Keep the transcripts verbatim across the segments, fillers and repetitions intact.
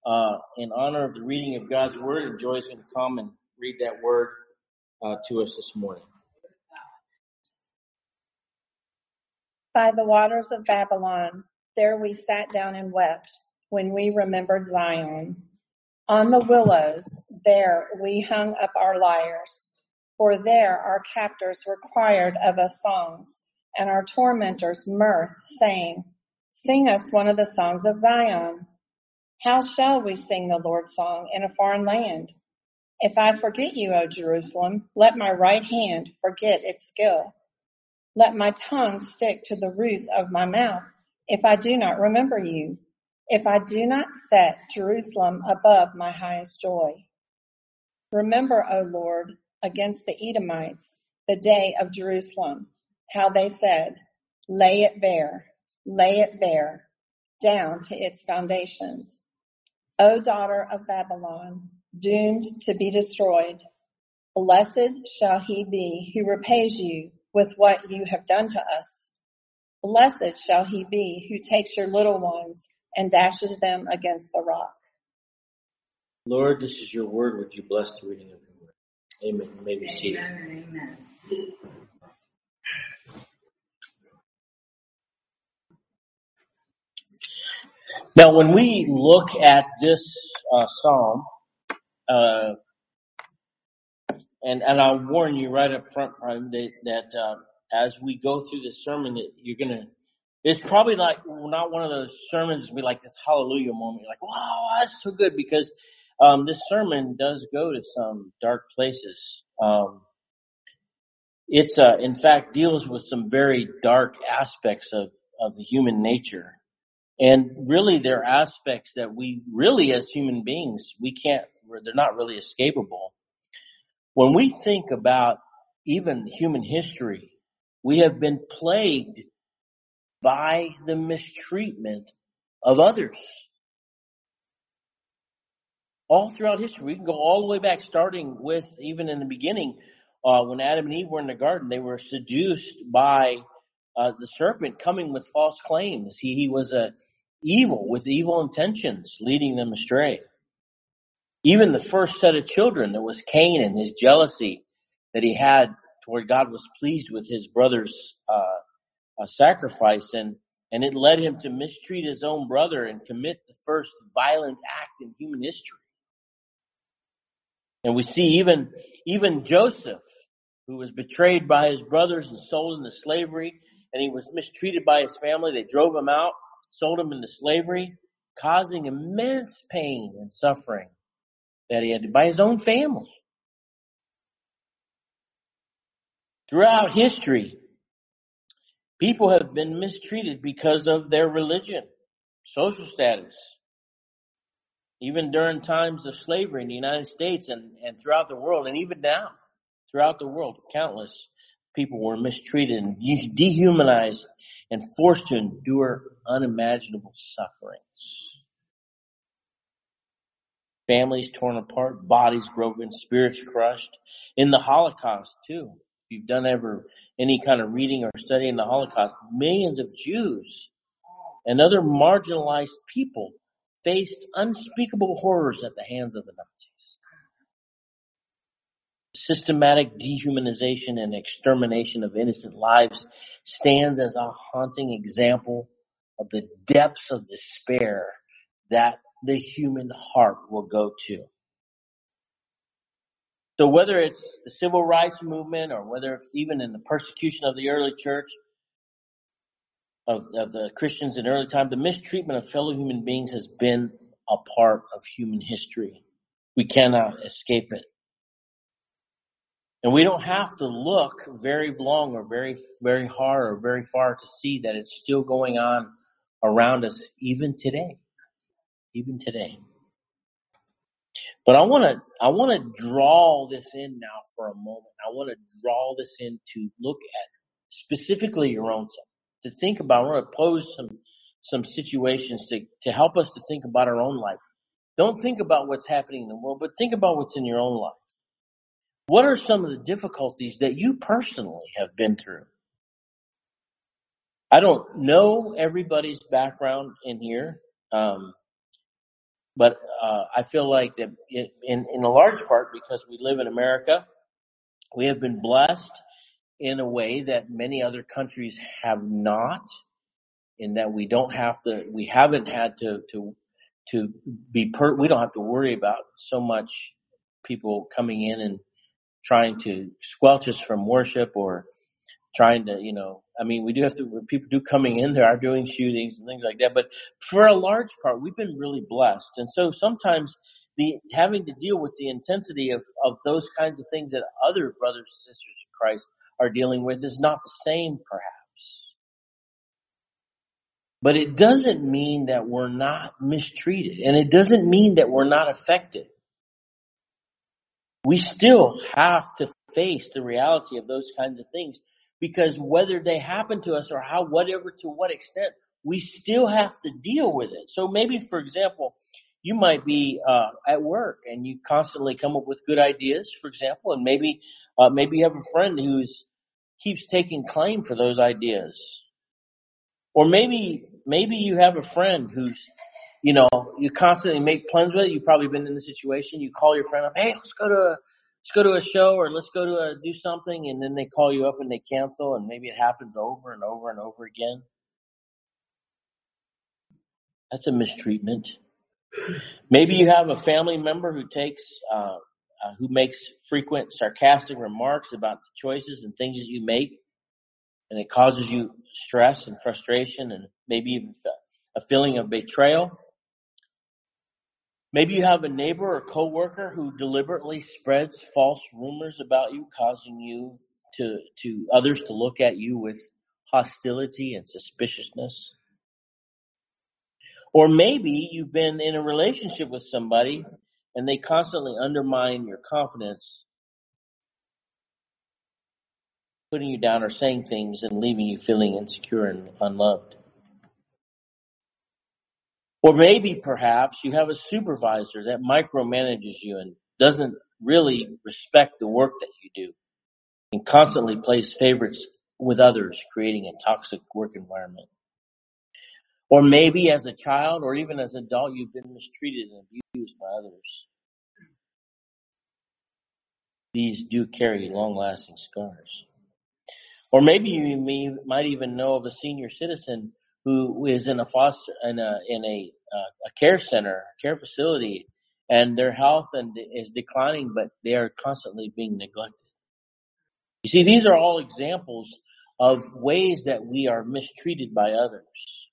uh, in honor of the reading of God's Word, and Joy's going to come and read that Word uh, to us this morning. By the waters of Babylon, there we sat down and wept when we remembered Zion. On the willows, there we hung up our lyres, for there our captors required of us songs, and our tormentors mirth, saying, "Sing us one of the songs of Zion." How shall we sing the Lord's song in a foreign land? If I forget you, O Jerusalem, let my right hand forget its skill. Let my tongue stick to the roof of my mouth if I do not remember you, if I do not set Jerusalem above my highest joy. Remember, O Lord, against the Edomites, the day of Jerusalem, how they said, "Lay it bare, lay it bare, down to its foundations. O daughter of Babylon, doomed to be destroyed, blessed shall he be who repays you with what you have done to us. Blessed shall he be who takes your little ones and dashes them against the rock." Lord, this is your word. Would you bless the reading of your word? Amen. You may be seated. Amen. Now, when we look at this uh, psalm, uh, and and I'll warn you right up front, Prime, that, that uh, as we go through this sermon, that you're gonna. It's probably like not one of those sermons to be like this hallelujah moment. You're like, wow, that's so good, because um, this sermon does go to some dark places. Um, it's uh, in fact deals with some very dark aspects of of the human nature. And really, there are aspects that we really, as human beings, we can't, they're not really escapable. When we think about even human history, we have been plagued by the mistreatment of others. All throughout history, we can go all the way back, starting with even in the beginning, uh, when Adam and Eve were in the garden, they were seduced by uh, the serpent coming with false claims. He, he was a evil, with evil intentions, leading them astray. Even the first set of children, there was Cain and his jealousy that he had toward God was pleased with his brother's uh, uh, sacrifice, and and it led him to mistreat his own brother and commit the first violent act in human history. And we see even even Joseph, who was betrayed by his brothers and sold into slavery, and he was mistreated by his family. They drove him out, sold him into slavery, causing immense pain and suffering that he had to, by his own family. Throughout history, people have been mistreated because of their religion, social status. Even during times of slavery in the United States and, and throughout the world, and even now, throughout the world, countless people were mistreated and dehumanized and forced to endure unimaginable sufferings. Families torn apart, bodies broken, spirits crushed. In the Holocaust, too. If you've done ever any kind of reading or study in the Holocaust, millions of Jews and other marginalized people faced unspeakable horrors at the hands of the Nazis. Systematic dehumanization and extermination of innocent lives stands as a haunting example of the depths of despair that the human heart will go to. So whether it's the civil rights movement or whether it's even in the persecution of the early church, of, of the Christians in early time, the mistreatment of fellow human beings has been a part of human history. We cannot escape it. And we don't have to look very long or very, very hard or very far to see that it's still going on around us even today. Even today. But I want to, I want to draw this in now for a moment. I want to draw this in to look at specifically your own self, to think about. I want to pose some, some situations to, to help us to think about our own life. Don't think about what's happening in the world, but think about what's in your own life. What are some of the difficulties that you personally have been through? I don't know everybody's background in here. Um, But uh, I feel like that it, in, in a large part because we live in America, we have been blessed in a way that many other countries have not, in that we don't have to, we haven't had to, to, to be per, we don't have to worry about so much people coming in and trying to squelch us from worship or trying to, you know, I mean, we do have to, people do coming in, there are doing shootings and things like that, but for a large part, we've been really blessed. And so sometimes the, having to deal with the intensity of, of those kinds of things that other brothers and sisters in Christ are dealing with is not the same, perhaps. But it doesn't mean that we're not mistreated, and it doesn't mean that we're not affected. We still have to face the reality of those kinds of things, because whether they happen to us or how, whatever, to what extent, we still have to deal with it. So maybe, for example, you might be uh, at work and you constantly come up with good ideas, for example, and maybe uh, maybe you have a friend who's keeps taking claim for those ideas. Or maybe maybe you have a friend who's, you know, you constantly make plans with it. You've probably been in the situation. You call your friend up, hey, let's go to a let's go to a show, or let's go to a, do something, and then they call you up and they cancel, and maybe it happens over and over and over again. That's a mistreatment. Maybe you have a family member who takes uh, uh, who makes frequent sarcastic remarks about the choices and things that you make, and it causes you stress and frustration and maybe even a feeling of betrayal. Maybe you have a neighbor or coworker who deliberately spreads false rumors about you, causing you to, to others to look at you with hostility and suspiciousness. Or maybe you've been in a relationship with somebody and they constantly undermine your confidence, putting you down or saying things and leaving you feeling insecure and unloved. Or maybe perhaps you have a supervisor that micromanages you and doesn't really respect the work that you do and constantly plays favorites with others, creating a toxic work environment. Or maybe as a child or even as an adult, you've been mistreated and abused by others. These do carry long-lasting scars. Or maybe you may, might even know of a senior citizen who is in a foster in a in a uh, a care center, care facility, and their health and is declining, but they are constantly being neglected. You see, these are all examples of ways that we are mistreated by others.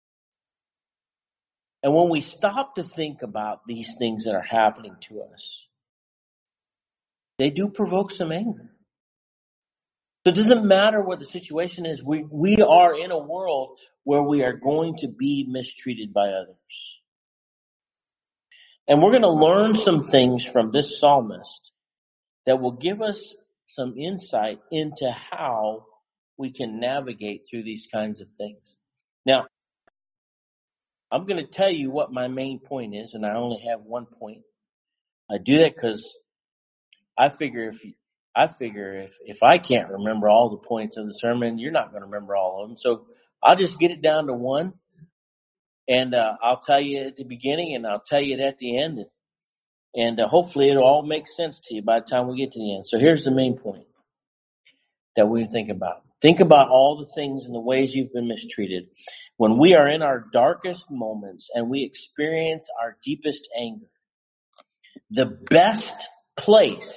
And when we stop to think about these things that are happening to us, they do provoke some anger. So it doesn't matter what the situation is. We, we are in a world where we are going to be mistreated by others. And we're going to learn some things from this psalmist that will give us some insight into how we can navigate through these kinds of things. Now, I'm going to tell you what my main point is, and I only have one point. I do that because I figure if you, I figure if, if I can't remember all the points of the sermon, you're not going to remember all of them. So I'll just get it down to one, and uh, I'll tell you at the beginning, and I'll tell you it at the end, and, and uh, hopefully it'll all make sense to you by the time we get to the end. So here's the main point that we think about. Think about all the things and the ways you've been mistreated. When we are in our darkest moments and we experience our deepest anger, the best place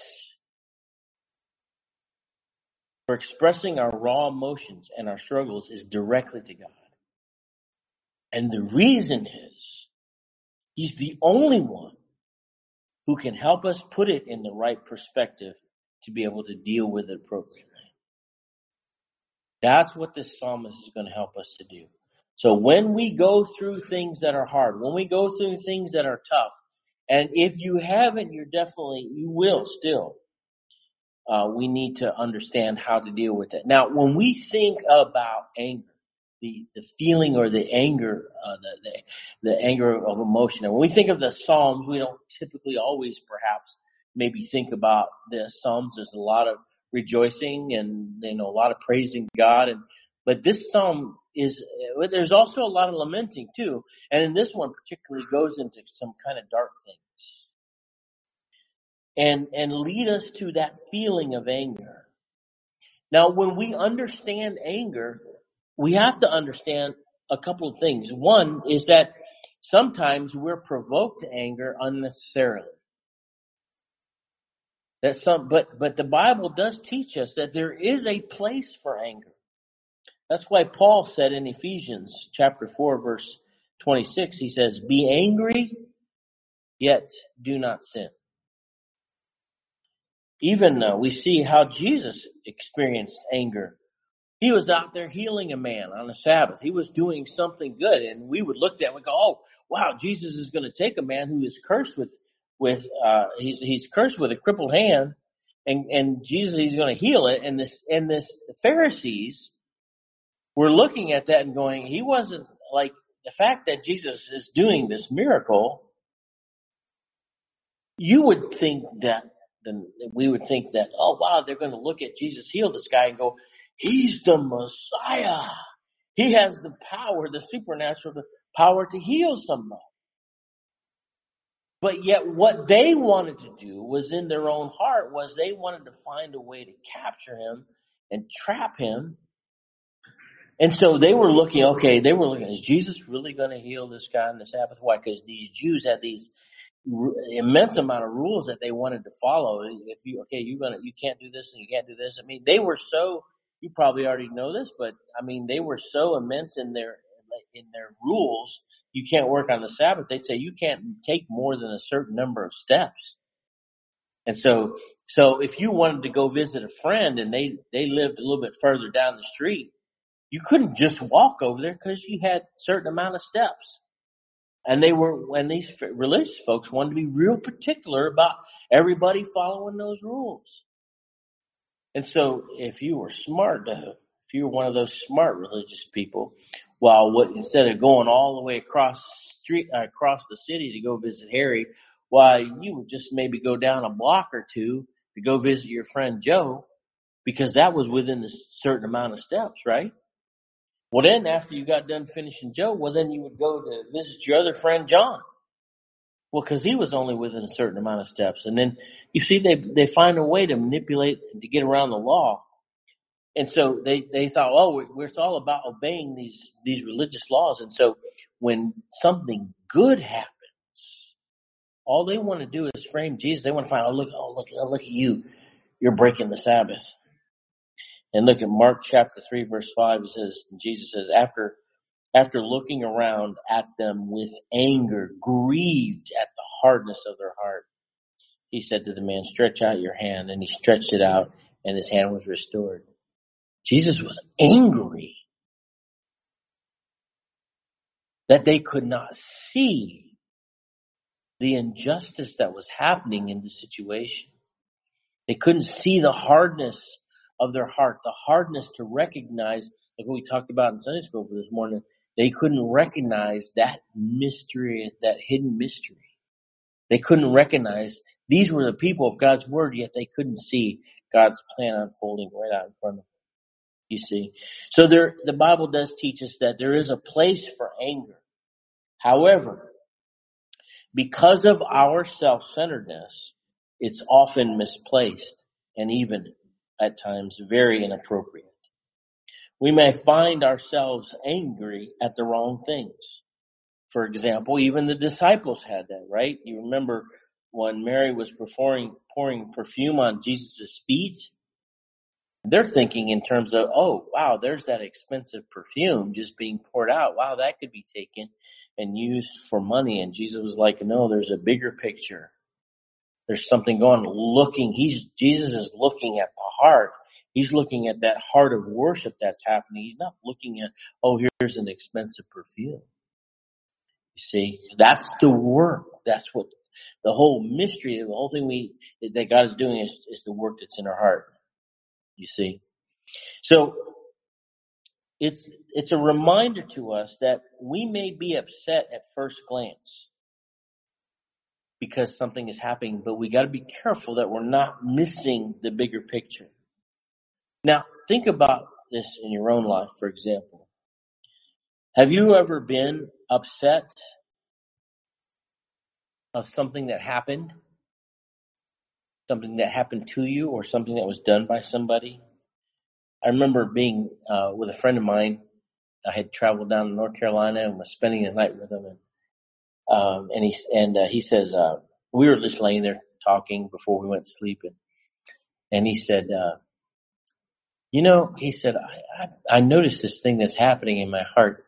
for expressing our raw emotions and our struggles is directly to God. And the reason is, He's the only one who can help us put it in the right perspective to be able to deal with it appropriately. That's what this psalmist is going to help us to do. So when we go through things that are hard, when we go through things that are tough, and if you haven't, you're definitely, you will still. Uh, we need to understand how to deal with it. Now, when we think about anger, the, the feeling or the anger, uh, the, the, the anger of emotion, and when we think of the Psalms, we don't typically always perhaps maybe think about the Psalms. There's a lot of rejoicing and, you know, a lot of praising God. And, but this Psalm is, there's also a lot of lamenting too. And in this one particularly goes into some kind of dark things. And, and lead us to that feeling of anger. Now, when we understand anger, we have to understand a couple of things. One is that sometimes we're provoked to anger unnecessarily. That some, but, but the Bible does teach us that there is a place for anger. That's why Paul said in Ephesians chapter four, verse twenty-six, he says, be angry, yet do not sin. Even uh, we see how Jesus experienced anger. He was out there healing a man on the Sabbath. He was doing something good, and we would look at it and we go, oh, wow, Jesus is going to take a man who is cursed with, with, uh, he's, he's cursed with a crippled hand, and, and Jesus, he's going to heal it. And this, and this, the Pharisees were looking at that and going, he wasn't like, the fact that Jesus is doing this miracle, you would think that, then we would think that, oh wow, they're going to look at Jesus heal this guy and go, he's the Messiah. He has the power, the supernatural the power to heal somebody. But yet what they wanted to do was in their own heart was they wanted to find a way to capture him and trap him. And so they were looking, okay, they were looking, is Jesus really going to heal this guy on the Sabbath? Why? Because these Jews had these immense amount of rules that they wanted to follow. If you, okay, you're gonna, you can't do this and you can't do this. I mean, they were so, you probably already know this, but I mean, they were so immense in their, in their rules. You can't work on the Sabbath. They'd say you can't take more than a certain number of steps. And so, so if you wanted to go visit a friend and they, they lived a little bit further down the street, you couldn't just walk over there because you had a certain amount of steps. And they were, and these religious folks wanted to be real particular about everybody following those rules. And so if you were smart, if you were one of those smart religious people, well, what, instead of going all the way across the street, uh, across the city to go visit Harry, why, you would just maybe go down a block or two to go visit your friend Joe, because that was within a certain amount of steps, right? Well, then after you got done finishing Joe, well, then you would go to visit your other friend John. Well, because he was only within a certain amount of steps. And then, you see, they they find a way to manipulate and to get around the law. And so they, they thought, oh, we're, we're, it's all about obeying these, these religious laws. And so when something good happens, all they want to do is frame Jesus. They want to find, oh, look, oh, look, oh, look at you. You're breaking the Sabbath. And look at Mark chapter three, verse five. It says, Jesus says, after, after looking around at them with anger, grieved at the hardness of their heart, he said to the man, stretch out your hand. And he stretched it out and his hand was restored. Jesus was angry that they could not see the injustice that was happening in the situation. They couldn't see the hardness of their heart, the hardness to recognize, like what we talked about in Sunday school for this morning, they couldn't recognize that mystery, that hidden mystery. They couldn't recognize these were the people of God's word, yet they couldn't see God's plan unfolding right out in front of them. You see, so there, the Bible does teach us that there is a place for anger. However, because of our self-centeredness, it's often misplaced and even at times very inappropriate. We may find ourselves angry at the wrong things. For example, even the disciples had that, right? You remember when Mary was pouring, pouring perfume on Jesus' feet? They're thinking in terms of, oh, wow, there's that expensive perfume just being poured out. Wow, that could be taken and used for money. And Jesus was like, no, there's a bigger picture. There's something going on. Looking, he's, Jesus is looking at the heart. He's looking at that heart of worship that's happening. He's not looking at, oh, here's an expensive perfume. You see, that's the work. That's what the whole mystery, the whole thing we, that God is doing is, is the work that's in our heart. You see, so it's, it's a reminder to us that we may be upset at first glance because something is happening, but we got to be careful that we're not missing the bigger picture. Now, think about this in your own life, for example. Have you ever been upset of something that happened? Something that happened to you or something that was done by somebody? I remember being uh, with a friend of mine. I had traveled down to North Carolina and was spending the night with him. And, um, and he, and, uh, he says, uh, we were just laying there talking before we went to sleep. And, and he said, uh, you know, he said, I, I, I noticed this thing that's happening in my heart.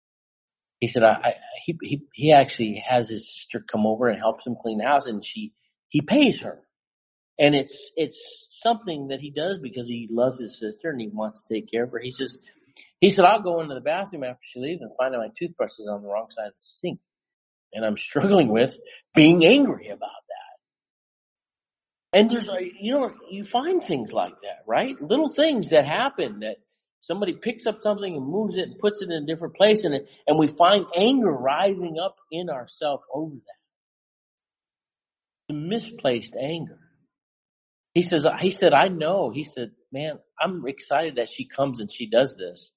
He said, I, I he, he, he actually has his sister come over and helps him clean the house, and she, he pays her. And it's, it's something that he does because he loves his sister and he wants to take care of her. He says, he said, I'll go into the bathroom after she leaves and find out my toothbrush is on the wrong side of the sink. And I'm struggling with being angry about that. And there's, you know, you find things like that, right? Little things that happen that somebody picks up something and moves it and puts it in a different place, and it, and we find anger rising up in ourselves over that. It's misplaced anger. He says, he said, I know. He said, man, I'm excited that she comes and she does this.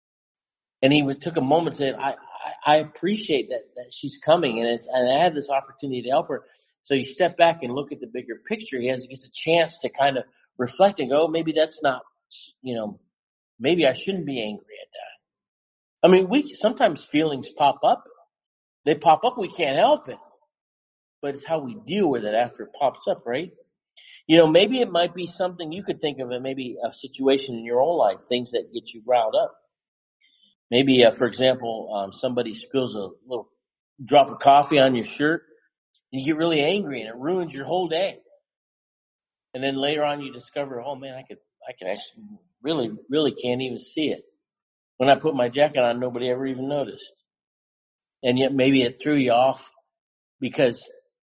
And he took a moment and said, I, I, I appreciate that, that she's coming, and it's, and I have this opportunity to help her. So you step back and look at the bigger picture. He has, gets a chance to kind of reflect and go, maybe that's not, you know, maybe I shouldn't be angry at that. I mean, we, sometimes feelings pop up. They pop up. We can't help it, but it's how we deal with it after it pops up, right? You know, maybe it might be something you could think of, it maybe a situation in your own life, things that get you riled up. Maybe, uh, for example, um, somebody spills a little drop of coffee on your shirt, and you get really angry, and it ruins your whole day. And then later on, you discover, oh man, I could, I could actually really, really can't even see it. When I put my jacket on, nobody ever even noticed. And yet, maybe it threw you off because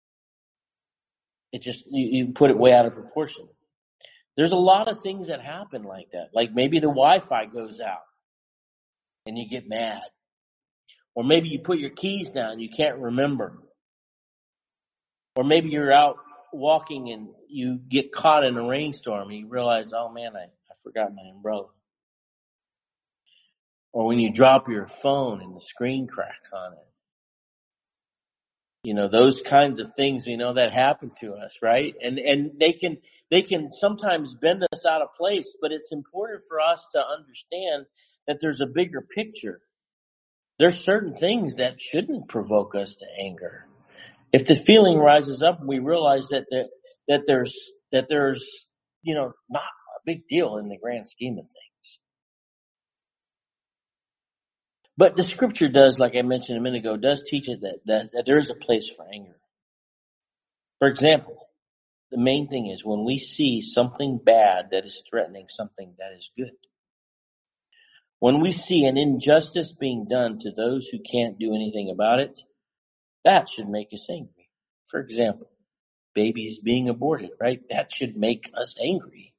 it just you, you put it way out of proportion. There's a lot of things that happen like that. Like maybe the Wi-Fi goes out and you get mad. Or maybe you put your keys down and you can't remember. Or maybe you're out walking and you get caught in a rainstorm and you realize, oh man, I, I forgot my umbrella. Or when you drop your phone and the screen cracks on it. You know, those kinds of things, you know, that happen to us, right? And, and they can, they can sometimes bend us out of place, but it's important for us to understand that there's a bigger picture. There's certain things that shouldn't provoke us to anger. If the feeling rises up, we realize that, that, that there's, that there's, you know, not a big deal in the grand scheme of things. But the scripture does, like I mentioned a minute ago, does teach it that, that, that there is a place for anger. For example, the main thing is when we see something bad that is threatening something that is good. When we see an injustice being done to those who can't do anything about it, that should make us angry. For example, babies being aborted, right? That should make us angry.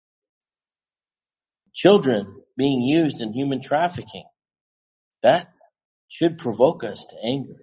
Children being used in human trafficking, that should provoke us to anger.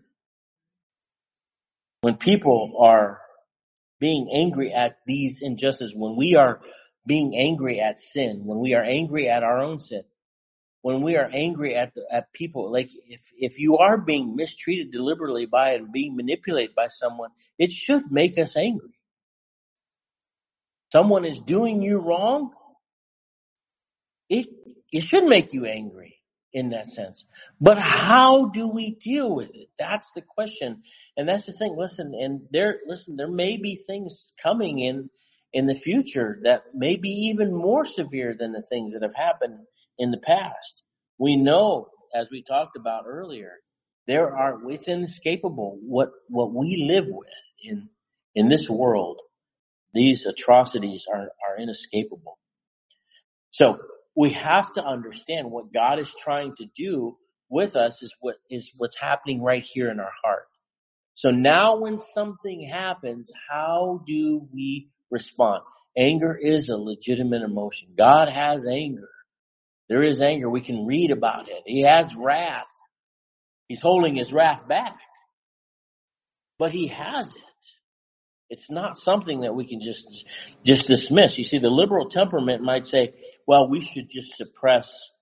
When people are being angry at these injustices, when we are being angry at sin, when we are angry at our own sin, when we are angry at the, at people, like if, if you are being mistreated deliberately by it and being manipulated by someone, it should make us angry. Someone is doing you wrong, it, it should make you angry in that sense. But how do we deal with it? That's the question. And that's the thing. Listen, and there, listen, there may be things coming in, in the future that may be even more severe than the things that have happened in the past. We know, as we talked about earlier, there are, it's inescapable what, what we live with in, in this world. These atrocities are, are inescapable. So we have to understand what God is trying to do with us is what is what's happening right here in our heart. So now when something happens, how do we respond? Anger is a legitimate emotion. God has anger. There is anger. We can read about it. He has wrath. He's holding his wrath back. But he has it. It's not something that we can just, just dismiss. You see, the liberal temperament might say, well, we should just suppress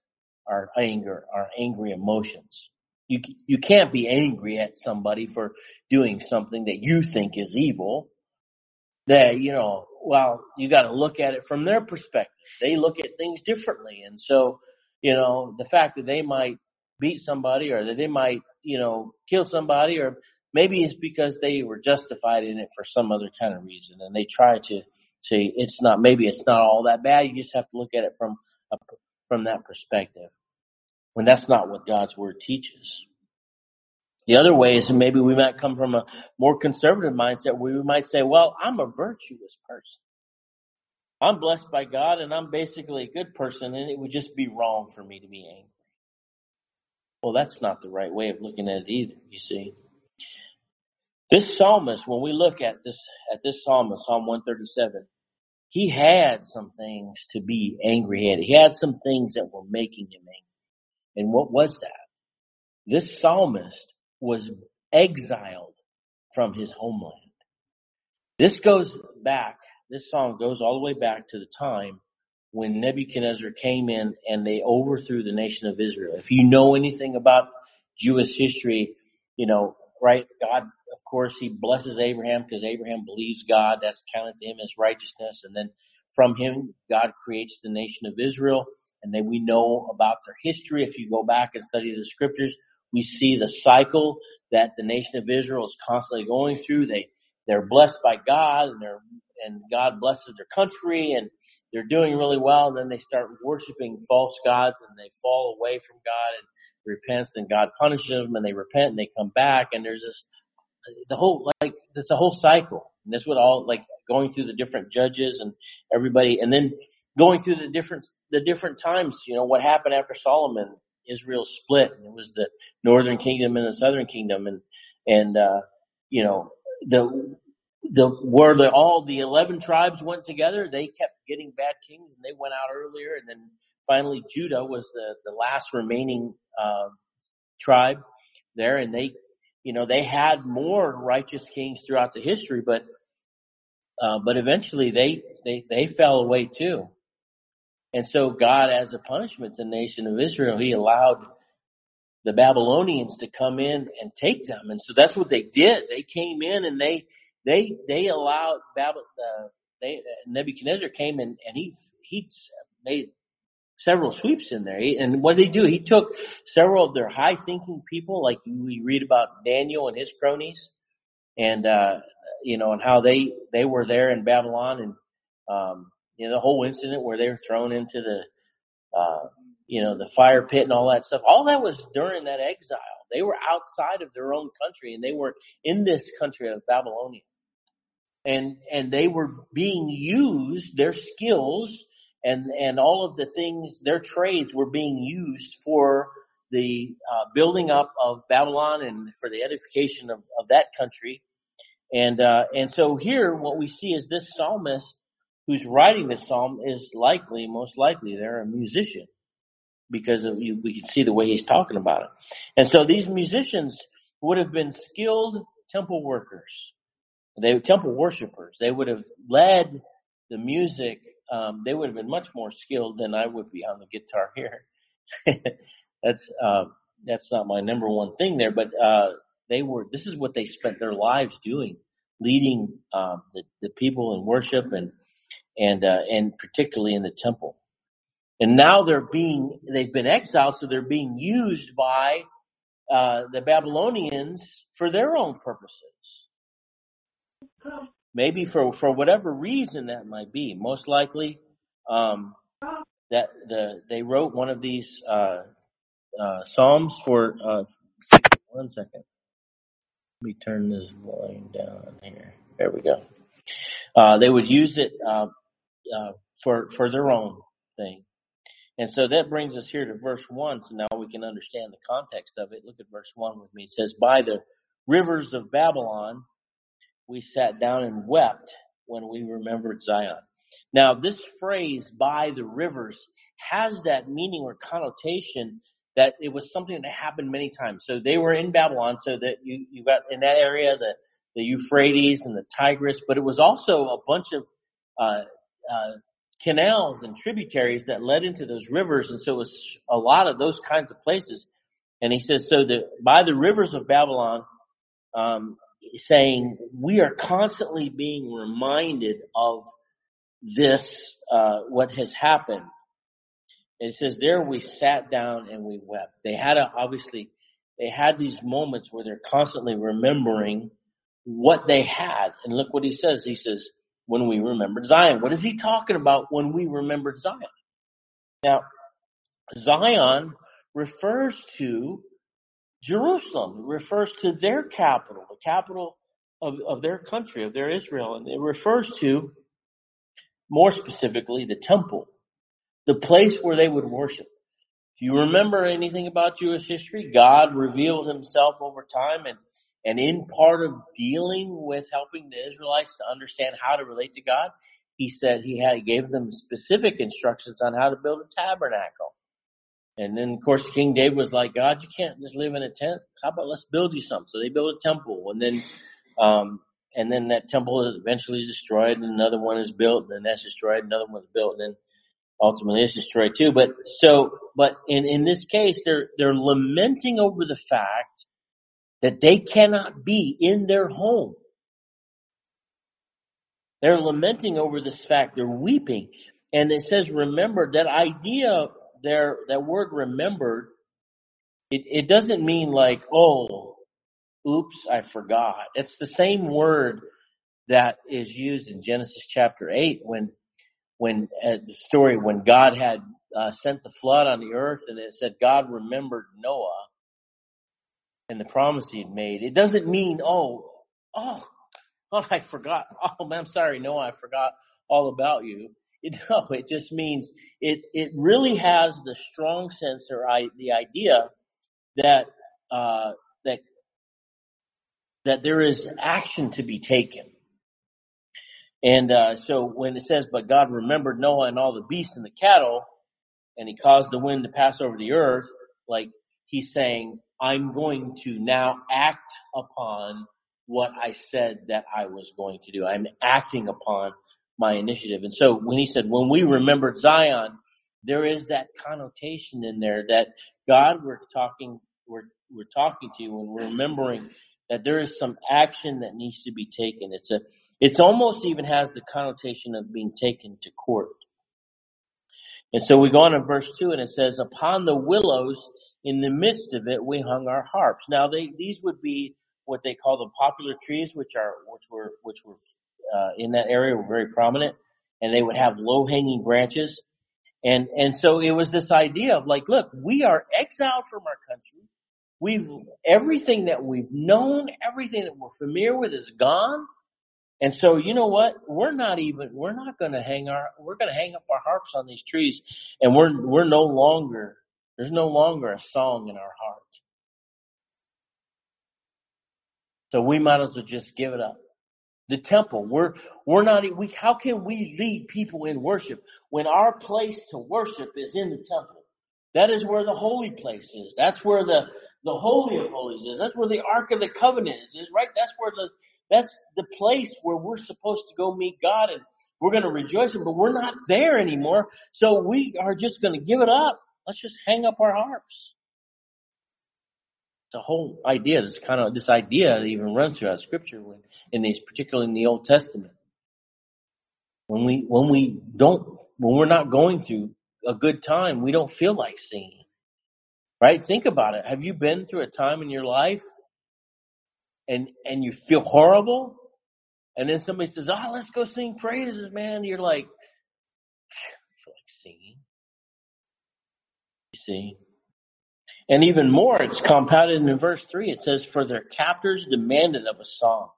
our anger, our angry emotions. You, you can't be angry at somebody for doing something that you think is evil. That, you know, well, you got to look at it from their perspective. They look at things differently. And so, you know, the fact that they might beat somebody or that they might, you know, kill somebody, or maybe it's because they were justified in it for some other kind of reason. And they try to say it's not, maybe it's not all that bad. You just have to look at it from, a, from that perspective, when that's not what God's word teaches. The other way is maybe we might come from a more conservative mindset where we might say, well, I'm a virtuous person. I'm blessed by God and I'm basically a good person, and it would just be wrong for me to be angry. Well, that's not the right way of looking at it either, you see. This psalmist, when we look at this, at this psalmist, Psalm one thirty-seven, he had some things to be angry at. He had some things that were making him angry. And what was that? This psalmist was exiled from his homeland. This goes back, this song goes all the way back to the time when Nebuchadnezzar came in and they overthrew the nation of Israel. If you know anything about Jewish history, you know, right, God, of course, he blesses Abraham because Abraham believes God. That's counted to him as righteousness. And then from him, God creates the nation of Israel. And then we know about their history. If you go back and study the scriptures, we see the cycle that the nation of Israel is constantly going through. They, they're blessed by God, and they're, and God blesses their country, and they're doing really well. And then they start worshiping false gods, and they fall away from God and repents, and God punishes them, and they repent and they come back. And there's this, the whole, like, it's a whole cycle. And this would all, like, going through the different judges and everybody, and then going through the different, the different times, you know, what happened after Solomon. Israel split, and it was the northern kingdom and the southern kingdom, and and uh you know the the where the all the eleven tribes went together. They kept getting bad kings, and they went out earlier, and then finally Judah was the the last remaining uh tribe there, and they you know they had more righteous kings throughout the history, but uh but eventually they they they fell away too. And so God, as a punishment to the nation of Israel, he allowed the Babylonians to come in and take them. And so that's what they did. They came in and they, they, they allowed Babylon, uh, they, Nebuchadnezzar came in and he, he made several sweeps in there. And what did he do? He took several of their high thinking people, like we read about Daniel and his cronies, and, uh, you know, and how they, they were there in Babylon, and, um, you know, the whole incident where they were thrown into the, uh, you know, the fire pit and all that stuff. All that was during that exile. They were outside of their own country, and they were in this country of Babylonia. And, and they were being used, their skills and, and all of the things, their trades were being used for the, uh, building up of Babylon and for the edification of, of that country. And, uh, and so here what we see is this psalmist who's writing this psalm is likely, most likely, they're a musician, because of, you, we can see the way he's talking about it. And so these musicians would have been skilled temple workers. They were temple worshipers. They would have led the music. Um, they would have been much more skilled than I would be on the guitar here. that's, uh, that's not my number one thing there, but, uh, they were, this is what they spent their lives doing, leading, um, the, the people in worship, and, and, uh, and particularly in the temple. And now they're being, they've been exiled, so they're being used by, uh, the Babylonians for their own purposes. Maybe for, for whatever reason that might be. Most likely, um, that the, they wrote one of these, uh, uh, Psalms for, uh, one second. Let me turn this volume down here. There we go. Uh, they would use it, uh, uh, for, for their own thing. And so that brings us here to verse one. So now we can understand the context of it. Look at verse one with me. It says, by the rivers of Babylon, we sat down and wept when we remembered Zion. Now, this phrase, by the rivers, has that meaning or connotation that it was something that happened many times. So they were in Babylon, so that you, you got in that area, the, the Euphrates and the Tigris, but it was also a bunch of, uh, uh, canals and tributaries that led into those rivers. And so it was a lot of those kinds of places. And he says, so the, by the rivers of Babylon, um, saying we are constantly being reminded of this, uh, what has happened. And it says there we sat down and we wept. They had a, obviously, they had these moments where they're constantly remembering what they had. And look what he says. He says, when we remembered Zion. What is he talking about when we remembered Zion? Now, Zion refers to Jerusalem. It refers to their capital, the capital of, of their country, of their Israel. And it refers to, more specifically, the temple, the place where they would worship. If you remember anything about Jewish history, God revealed himself over time, and, and in part of dealing with helping the Israelites to understand how to relate to God, he said he had gave them specific instructions on how to build a tabernacle. And then, of course, King David was like, God, you can't just live in a tent. How about let's build you something? So they built a temple, and then, um, and then that temple is eventually destroyed, and another one is built, and then that's destroyed, another one is built, and then ultimately it's destroyed too. But so, but in, in this case, they're, they're lamenting over the fact that they cannot be in their home. They're lamenting over this fact. They're weeping. And it says, remember, that idea there, that word remembered, it, it doesn't mean like, oh, oops, I forgot. It's the same word that is used in Genesis chapter eight when, when uh, the story when God had uh, sent the flood on the earth, and it said God remembered Noah and the promise he had made. It doesn't mean, oh, oh, oh, I forgot. Oh, man, I'm sorry, Noah, I forgot all about you. It, no, it just means it, it really has the strong sense or I, the idea that, uh, that, that there is action to be taken. And, uh, so when it says, but God remembered Noah and all the beasts and the cattle, and he caused the wind to pass over the earth, like he's saying, I'm going to now act upon what I said that I was going to do. I'm acting upon my initiative. And so when he said, when we remembered Zion, there is that connotation in there that God we're talking, we're, we're talking to when we're remembering that there is some action that needs to be taken. It's a, it's almost even has the connotation of being taken to court. And so we go on in verse two, and it says, upon the willows in the midst of it, we hung our harps. Now they, these would be what they call the popular trees, which are, which were, which were, uh, in that area were very prominent, and they would have low hanging branches. And, and so it was this idea of like, look, we are exiled from our country. We've, everything that we've known, everything that we're familiar with is gone. And so, you know what? We're not even, we're not going to hang our, we're going to hang up our harps on these trees, and we're, we're no longer, there's no longer a song in our heart. So we might as well just give it up. The temple, we're, we're not, we, how can we lead people in worship when our place to worship is in the temple? That is where the holy place is. That's where the, the Holy of Holies is. That's where the Ark of the Covenant is, is right? That's where the, that's the place where we're supposed to go meet God, and we're going to rejoice him, but we're not there anymore. So we are just going to give it up. Let's just hang up our harps. It's a whole idea. This kind of, this idea that even runs throughout scripture when, in these, particularly in the Old Testament. When we, when we don't, when we're not going through a good time, we don't feel like singing. Right? Think about it. Have you been through a time in your life and, and you feel horrible? And then somebody says, oh, let's go sing praises, man. You're like, I feel like singing. You see? And even more, it's compounded in verse three. It says, for their captors demanded of us songs.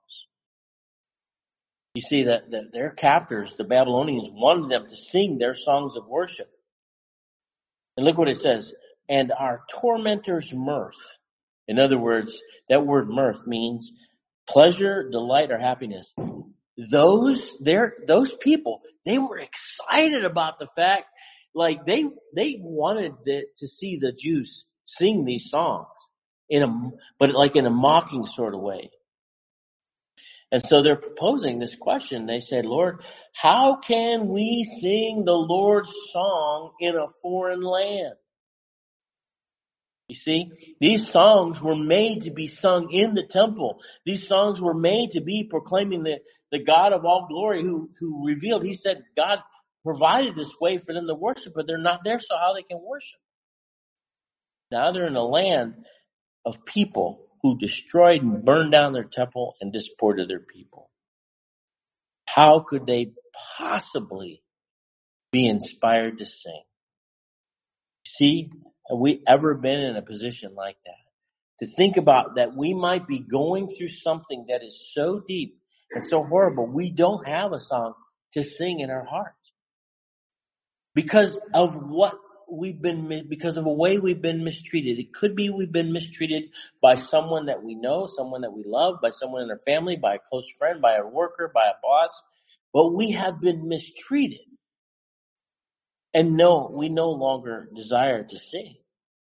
You see that, that their captors, the Babylonians, wanted them to sing their songs of worship. And look what it says. And our tormentors' mirth. In other words, that word mirth means pleasure, delight, or happiness. Those, they're, those people, they were excited about the fact, like they, they wanted to, to see the Jews sing these songs in a, but like in a mocking sort of way. And so they're proposing this question. They said, Lord, how can we sing the Lord's song in a foreign land? You see, these songs were made to be sung in the temple. These songs were made to be proclaiming the, the God of all glory who, who revealed. He said God provided this way for them to worship, but they're not there, so how they can worship? Now they're in a land of people who destroyed and burned down their temple and disported their people. How could they possibly be inspired to sing? See, have we ever been in a position like that? To think about that we might be going through something that is so deep and so horrible, we don't have a song to sing in our hearts. Because of what we've been, because of a way we've been mistreated. It could be we've been mistreated by someone that we know, someone that we love, by someone in our family, by a close friend, by a worker, by a boss. But we have been mistreated. And no, we no longer desire to sing.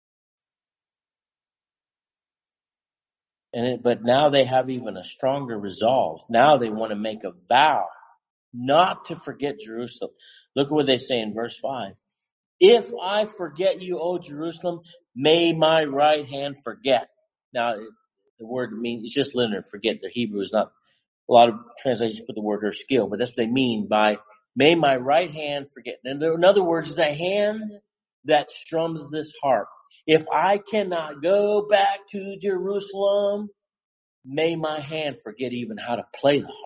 And it, but now they have even a stronger resolve. Now they want to make a vow not to forget Jerusalem. Look at what they say in verse five. If I forget you, O Jerusalem, may my right hand forget. Now, the word means, it's just literally forget. The Hebrew is not, a lot of translations put the word or skill, but that's what they mean by may my right hand forget. And in other words, the hand that strums this harp. If I cannot go back to Jerusalem, may my hand forget even how to play the harp.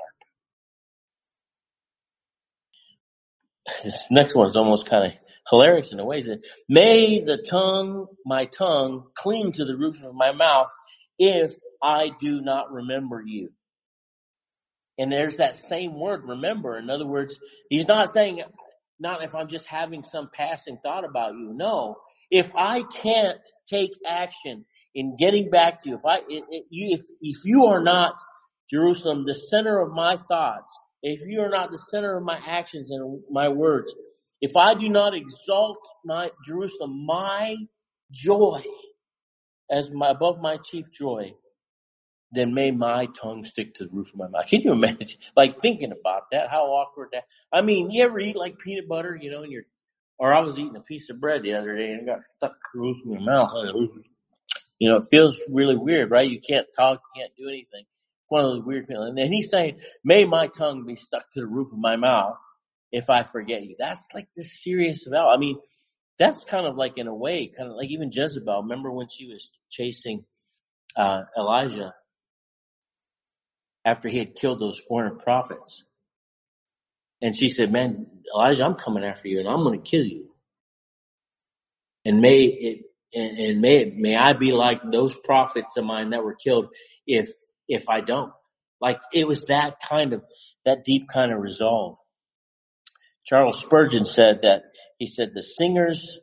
This next one is almost kind of hilarious in a way. That may the tongue, my tongue, cling to the roof of my mouth if I do not remember you. And there's that same word, remember. In other words, he's not saying, not if I'm just having some passing thought about you. No, if I can't take action in getting back to you, if I, it, it, you, if, if you are not, Jerusalem, the center of my thoughts, if you are not the center of my actions and my words, if I do not exalt my Jerusalem, my joy as my above my chief joy, then may my tongue stick to the roof of my mouth. Can you imagine? Like thinking about that, how awkward that. I mean, you ever eat like peanut butter, you know, and you're, or I was eating a piece of bread the other day and it got stuck to the roof of my mouth. You know, it feels really weird, right? You can't talk, you can't do anything. It's one of those weird feelings. And he's saying, may my tongue be stuck to the roof of my mouth if I forget you. That's like this serious vow. I mean, that's kind of like in a way, kind of like even Jezebel. Remember when she was chasing uh Elijah after he had killed those four hundred prophets? And she said, man, Elijah, I'm coming after you and I'm going to kill you. And may it, and, and may, may I be like those prophets of mine that were killed if, if I don't. Like it was that kind of, that deep kind of resolve. Charles Spurgeon said that, he said, the singers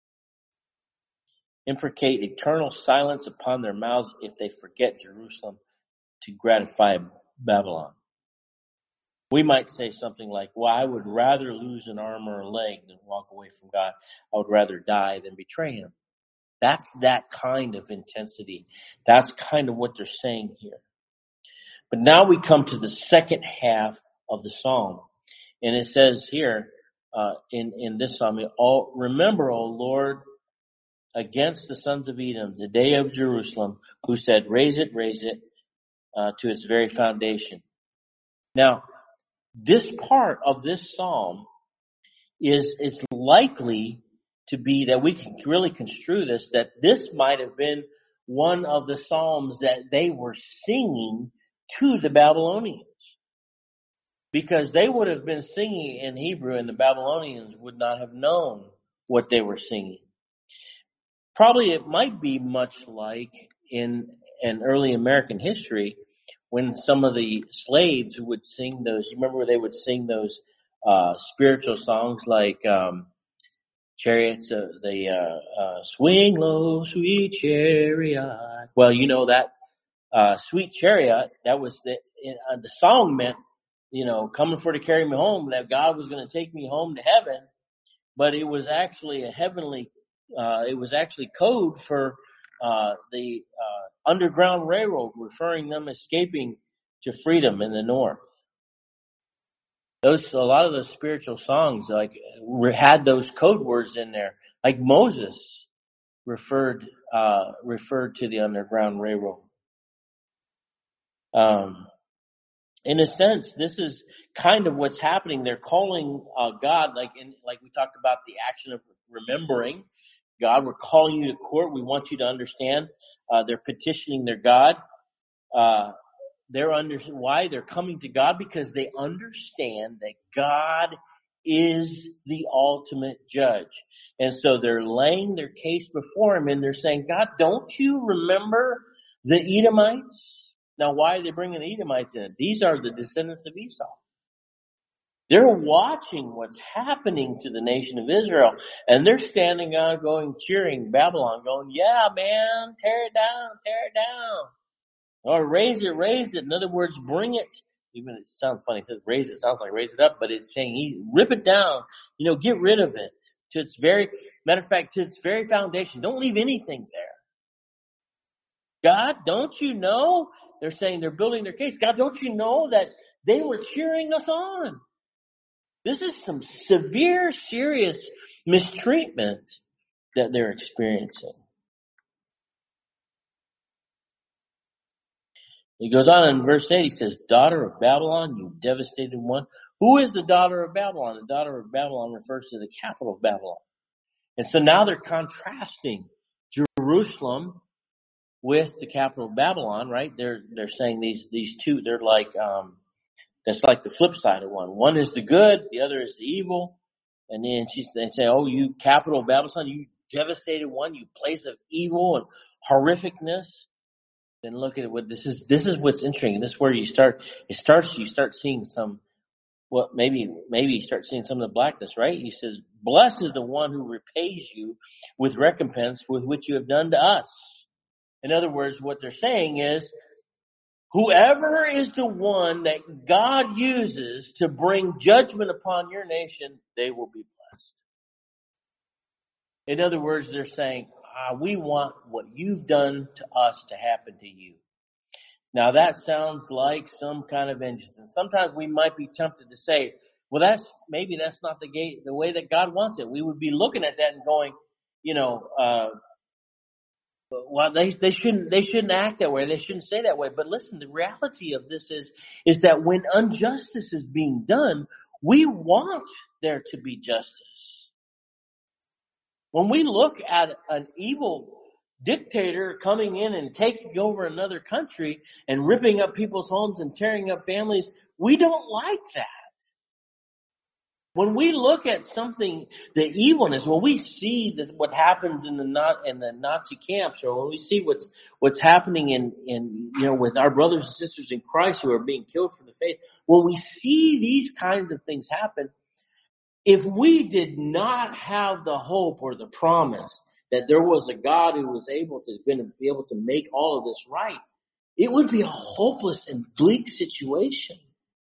imprecate eternal silence upon their mouths if they forget Jerusalem to gratify Babylon. We might say something like, well, I would rather lose an arm or a leg than walk away from God. I would rather die than betray him. That's that kind of intensity. That's kind of what they're saying here. But now we come to the second half of the psalm. And it says here, uh, in, in this psalm, all, remember, O Lord, against the sons of Edom, the day of Jerusalem, who said, raise it, raise it, uh, to its very foundation. Now, this part of this psalm is, is likely to be that we can really construe this, that this might have been one of the psalms that they were singing to the Babylonians. Because they would have been singing in Hebrew and the Babylonians would not have known what they were singing. Probably it might be much like in an early American history when some of the slaves would sing those, you remember where they would sing those uh spiritual songs like um chariots, uh, the uh, uh swing low, sweet chariot. Well, you know that uh sweet chariot, that was the uh, the song meant, you know, coming for to carry me home, that God was going to take me home to heaven. But it was actually a heavenly, uh it was actually code for uh the uh Underground Railroad, referring them escaping to freedom in the north. Those, a lot of those spiritual songs, like, had those code words in there. Like Moses referred, uh, referred to the Underground Railroad. Um, in a sense, this is kind of what's happening. They're calling, uh, God, like in, like we talked about the action of remembering. God, we're calling you to court. We want you to understand. Uh, they're petitioning their God. Uh, they're under, why they're coming to God? Because they understand that God is the ultimate judge. And so they're laying their case before him and they're saying, God, don't you remember the Edomites? Now, why are they bringing the Edomites in? These are the descendants of Esau. They're watching what's happening to the nation of Israel, and they're standing out going, cheering Babylon, going, yeah, man, tear it down, tear it down. Or raise it, raise it. In other words, bring it. Even it sounds funny, it says raise it, sounds like raise it up, but it's saying rip it down, you know, get rid of it to its very, matter of fact, to its very foundation. Don't leave anything there. God, don't you know? They're saying they're building their case. God, don't you know that they were cheering us on? This is some severe, serious mistreatment that they're experiencing. He goes on in verse eight, he says, daughter of Babylon, you devastated one. Who is the daughter of Babylon? The daughter of Babylon refers to the capital of Babylon. And so now they're contrasting Jerusalem with the capital of Babylon, right? They're, they're saying these, these two, they're like, um, that's like the flip side of one. One is the good, the other is the evil. And then she's, they say, oh, you capital of Babylon, you devastated one, you place of evil and horrificness. Then look at what this is. This is what's interesting. This is where you start. It starts. You start seeing some. Well, maybe maybe you start seeing some of the blackness, right? He says, "Blessed is the one who repays you with recompense with which you have done to us." In other words, what they're saying is, whoever is the one that God uses to bring judgment upon your nation, they will be blessed. In other words, they're saying, ah, we want what you've done to us to happen to you. Now that sounds like some kind of vengeance. And sometimes we might be tempted to say, well, that's, maybe that's not the gate, the way that God wants it. We would be looking at that and going, you know, uh, well, they, they shouldn't, they shouldn't act that way. They shouldn't say that way. But listen, the reality of this is, is that when injustice is being done, we want there to be justice. When we look at an evil dictator coming in and taking over another country and ripping up people's homes and tearing up families, we don't like that. When we look at something, the evilness, when we see this, what happens in the not in the Nazi camps, or when we see what's what's happening in in you know with our brothers and sisters in Christ who are being killed for the faith, when we see these kinds of things happen, if we did not have the hope or the promise that there was a God who was able to, going to be able to make all of this right, it would be a hopeless and bleak situation.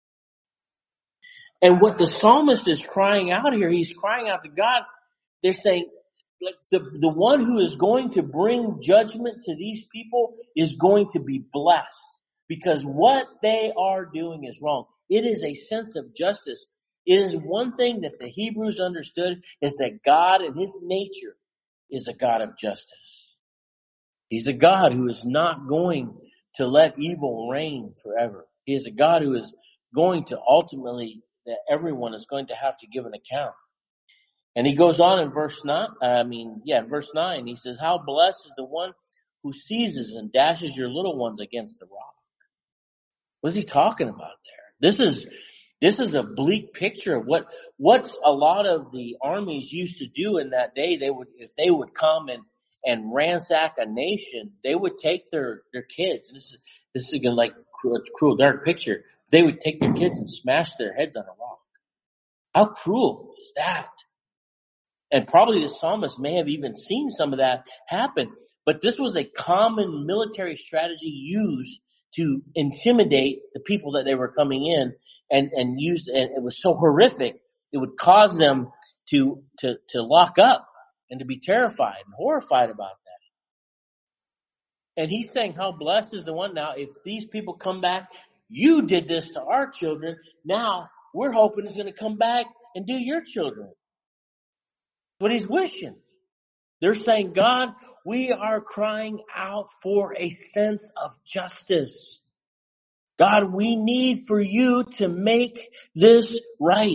And what the psalmist is crying out here, he's crying out to God. They're saying, like, the, the one who is going to bring judgment to these people is going to be blessed, because what they are doing is wrong. It is a sense of justice. It is one thing that the Hebrews understood, is that God in his nature is a God of justice. He's a God who is not going to let evil reign forever. He is a God who is going to ultimately, that everyone is going to have to give an account. And he goes on in verse nine, I mean, yeah, verse nine, he says, how blessed is the one who seizes and dashes your little ones against the rock. What's he talking about there? This is, this is a bleak picture of what, what's a lot of the armies used to do in that day. They would, if they would come and, and ransack a nation, they would take their, their kids. And this is, this is again like cruel, cruel, dark picture. They would take their kids and smash their heads on a rock. How cruel is that? And probably the psalmist may have even seen some of that happen. But this was a common military strategy used to intimidate the people that they were coming in, and, and used, and it was so horrific, it would cause them to, to, to lock up and to be terrified and horrified about that. And he's saying, how blessed is the one now, if these people come back, You did this to our children. Now we're hoping it's going to come back and do your children. But he's wishing. They're saying, God, we are crying out for a sense of justice. God, we need for you to make this right.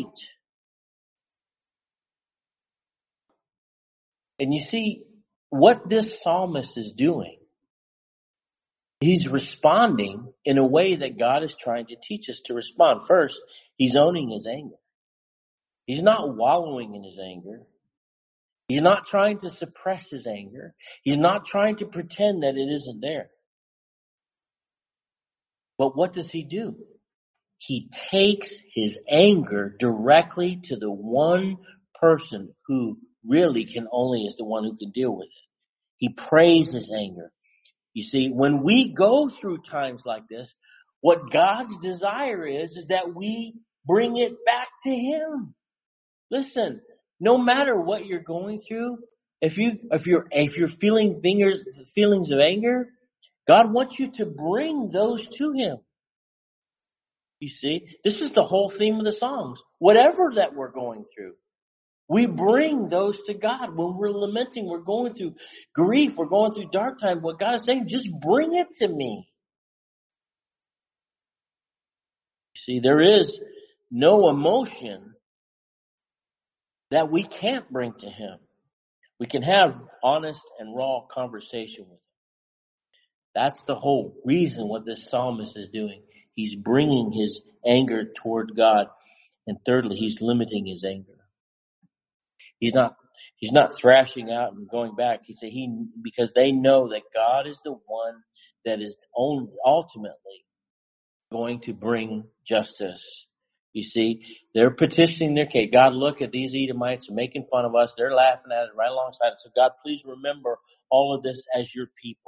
And you see, what this psalmist is doing, he's responding in a way that God is trying to teach us to respond. First, he's owning his anger. He's not wallowing in his anger. He's not trying to suppress his anger. He's not trying to pretend that it isn't there. But what does he do? He takes his anger directly to the one person who really can only is the one who can deal with it. He prays his anger. You see, when we go through times like this, what God's desire is, is that we bring it back to him. Listen, no matter what you're going through, if you, if you're, if you're feeling fingers, feelings of anger, God wants you to bring those to him. You see, this is the whole theme of the Psalms. Whatever that we're going through, we bring those to God. When we're lamenting, we're going through grief, we're going through dark time. What God is saying, just bring it to me. You see, there is no emotion that we can't bring to him. We can have honest and raw conversation with him. That's the whole reason what this psalmist is doing. He's bringing his anger toward God. And thirdly, he's limiting his anger. He's not, he's not thrashing out and going back. He said he, because they know that God is the one that is only, ultimately going to bring justice. You see, they're petitioning their case. God, look at these Edomites making fun of us. They're laughing at it right alongside it. So God, please remember all of this as your people.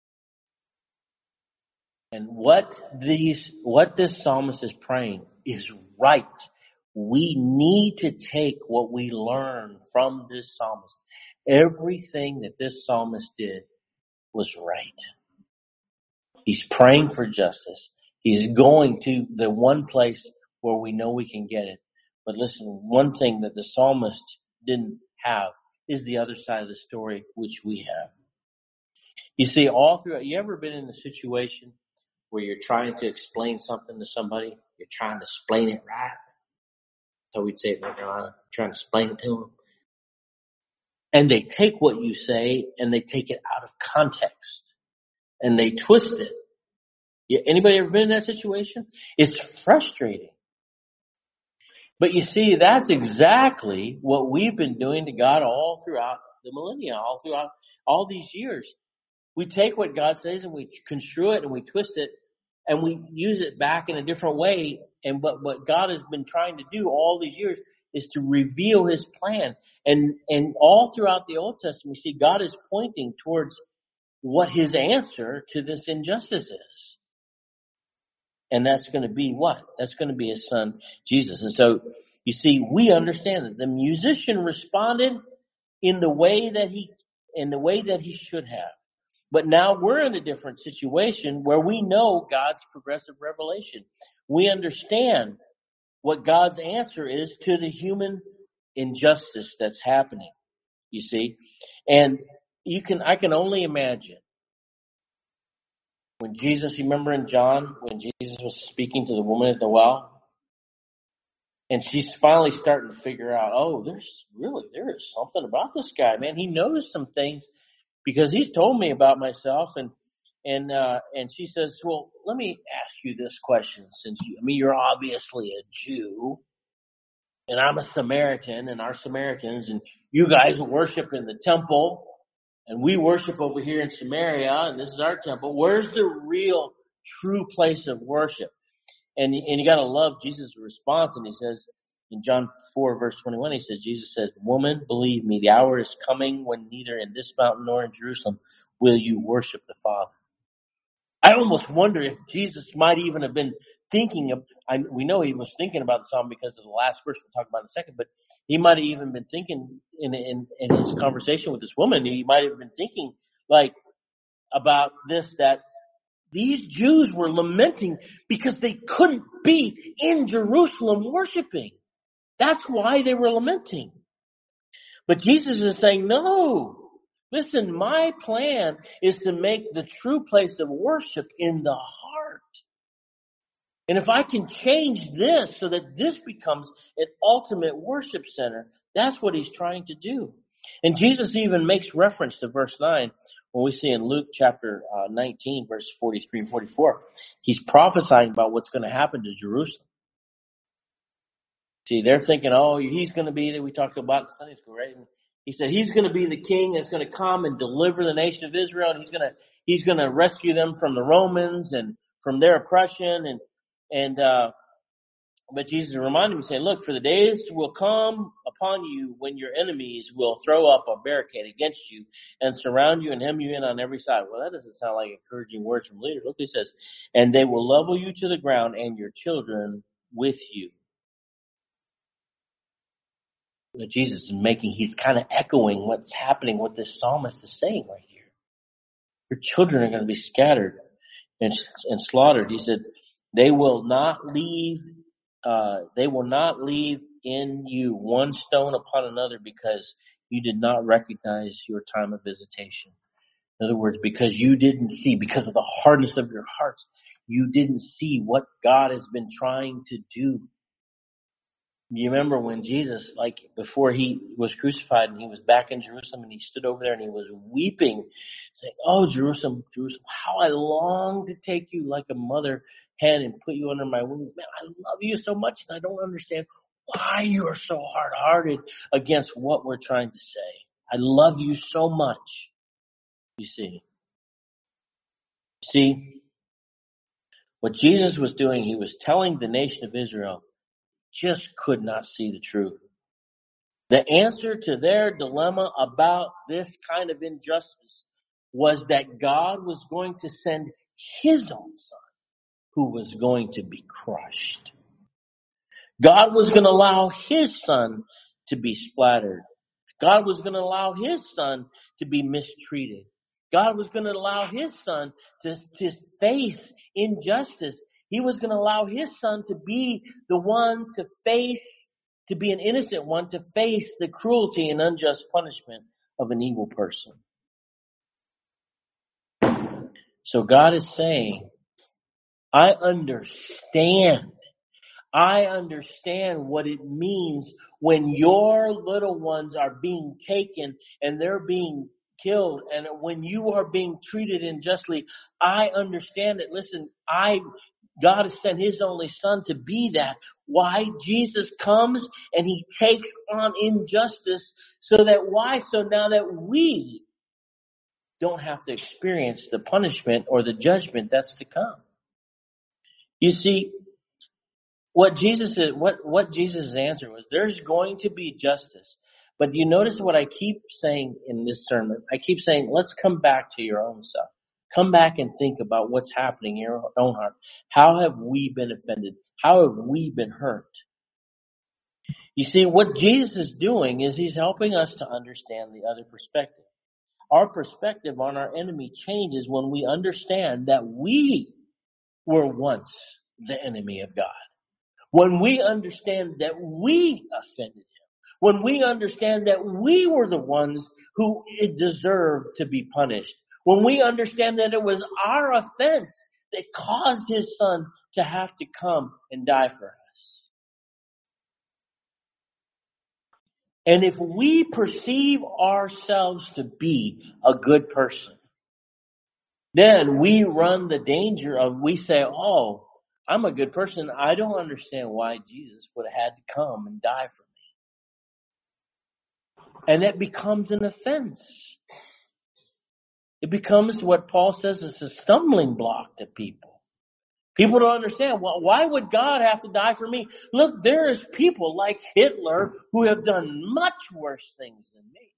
And what these, what this psalmist is praying is right. We need to take what we learn from this psalmist. Everything that this psalmist did was right. He's praying for justice. He's going to the one place where we know we can get it. But listen, one thing that the psalmist didn't have is the other side of the story, which we have. You see, all throughout, you ever been in a situation where you're trying to explain something to somebody? You're trying to explain it right. So we'd say, we're trying to explain it to them. And they take what you say and they take it out of context. And they twist it. Anybody ever been in that situation? It's frustrating. But you see, that's exactly what we've been doing to God all throughout the millennia, all throughout all these years. We take what God says and we construe it and we twist it and we use it back in a different way. And what, what God has been trying to do all these years is to reveal his plan. And, and all throughout the Old Testament, we see God is pointing towards what his answer to this injustice is. And that's going to be what? That's going to be his son, Jesus. And so, you see, we understand that the musician responded in the way that he, in the way that he should have. But now we're in a different situation where we know God's progressive revelation. We understand what God's answer is to the human injustice that's happening. You see? And you can, I can only imagine when Jesus, you remember in John, when Jesus was speaking to the woman at the well, and she's finally starting to figure out, oh, there's really, there is something about this guy, man. He knows some things because he's told me about myself. And, and, uh, and she says, well, let me ask you this question since you, I mean, you're obviously a Jew and I'm a Samaritan and our Samaritans and you guys worship in the temple and we worship over here in Samaria and this is our temple. Where's the real true place of worship? And, and you gotta love Jesus' response. And he says in John four verse twenty-one, he says, Jesus says, woman, believe me, the hour is coming when neither in this mountain nor in Jerusalem will you worship the Father. I almost wonder if Jesus might even have been thinking of, I, we know he was thinking about the psalm because of the last verse we'll talk about in a second, but he might have even been thinking in, in, in his conversation with this woman, he might have been thinking like about this, that these Jews were lamenting because they couldn't be in Jerusalem worshiping. That's why they were lamenting. But Jesus is saying, no, listen, my plan is to make the true place of worship in the heart. And if I can change this so that this becomes an ultimate worship center, that's what he's trying to do. And Jesus even makes reference to verse nine when we see in Luke chapter uh, nineteen, verse forty-three and forty-four. He's prophesying about what's going to happen to Jerusalem. See, they're thinking, oh, he's going to be that we talked about in Sunday school, right? And he said he's going to be the king that's going to come and deliver the nation of Israel, and he's going to he's going to rescue them from the Romans and from their oppression. And and uh but Jesus reminded me, saying, look, for the days will come upon you when your enemies will throw up a barricade against you and surround you and hem you in on every side. Well, that doesn't sound like encouraging words from leaders. Look, he says, and they will level you to the ground and your children with you. But Jesus is making, he's kind of echoing what's happening, what this psalmist is saying right here. Your children are going to be scattered and, and slaughtered. He said, they will not leave Uh, they will not leave in you one stone upon another because you did not recognize your time of visitation. In other words, because you didn't see, because of the hardness of your hearts, you didn't see what God has been trying to do. You remember when Jesus, like before he was crucified and he was back in Jerusalem and he stood over there and he was weeping, saying, oh, Jerusalem, Jerusalem, how I long to take you like a mother hen and put you under my wings. Man, I love you so much and I don't understand why you are so hard-hearted against what we're trying to say. I love you so much. You see. See, what Jesus was doing, he was telling the nation of Israel, just could not see the truth. The answer to their dilemma about this kind of injustice was that God was going to send his own son who was going to be crushed. God was going to allow his son to be splattered. God was going to allow his son to be mistreated. God was going to allow his son to, to face injustice. He was going to allow his son to be the one to face, to be an innocent one, to face the cruelty and unjust punishment of an evil person. So God is saying, I understand. I understand what it means when your little ones are being taken and they're being killed, and when you are being treated unjustly. I understand it. Listen, I God has sent his only son to be that. Why? Jesus comes and he takes on injustice so that why? So now that we don't have to experience the punishment or the judgment that's to come. You see, what Jesus is, what, what Jesus' answer was, there's going to be justice. But you notice what I keep saying in this sermon? I keep saying, let's come back to your own self. Come back and think about what's happening in your own heart. How have we been offended? How have we been hurt? You see, what Jesus is doing is he's helping us to understand the other perspective. Our perspective on our enemy changes when we understand that we were once the enemy of God. When we understand that we offended him. When we understand that we were the ones who deserved to be punished. When we understand that it was our offense that caused his son to have to come and die for us. And if we perceive ourselves to be a good person, then we run the danger of, we say, oh, I'm a good person. I don't understand why Jesus would have had to come and die for me. And that becomes an offense. It becomes what Paul says is a stumbling block to people. People don't understand. Well, why would God have to die for me? Look, there is people like Hitler who have done much worse things than me.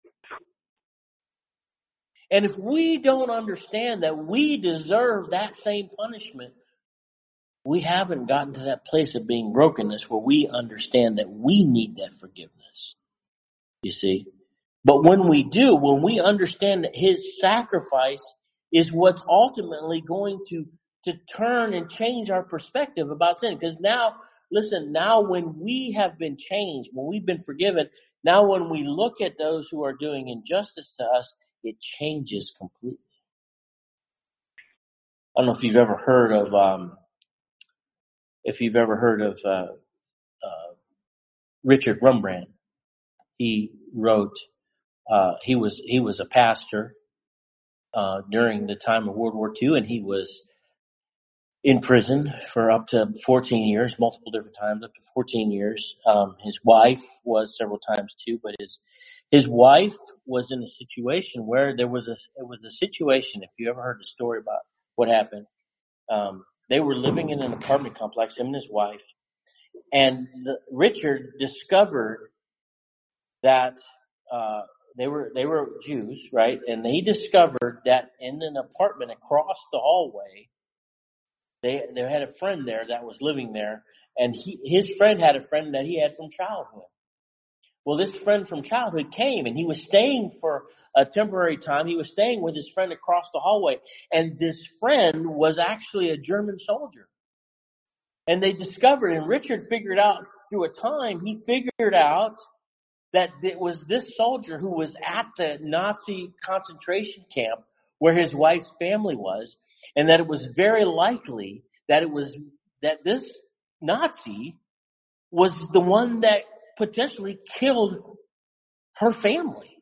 And if we don't understand that we deserve that same punishment, we haven't gotten to that place of being brokenness where we understand that we need that forgiveness. You see? But when we do, when we understand that his sacrifice is what's ultimately going to, to turn and change our perspective about sin. Because now, listen, now when we have been changed, when we've been forgiven, now when we look at those who are doing injustice to us, it changes completely. I don't know if you've ever heard of, um, if you've ever heard of, uh, uh, Richard Rembrandt. He wrote, uh, he was, he was a pastor, uh, during the time of World War Two, and he was in prison for up to fourteen years, multiple different times, up to fourteen years. Um, his wife was several times too, but his, his wife was in a situation where there was a, it was a situation, if you ever heard the story about what happened, um, they were living in an apartment complex, him and his wife, and the, Richard discovered that, uh, they were, they were Jews, right? And they discovered that in an apartment across the hallway, They they had a friend there that was living there, and he his friend had a friend that he had from childhood. Well, this friend from childhood came, and he was staying for a temporary time. He was staying with his friend across the hallway, and this friend was actually a German soldier. And they discovered, and Richard figured out through a time, he figured out that it was this soldier who was at the Nazi concentration camp where his wife's family was, and that it was very likely that it was, that this Nazi was the one that potentially killed her family.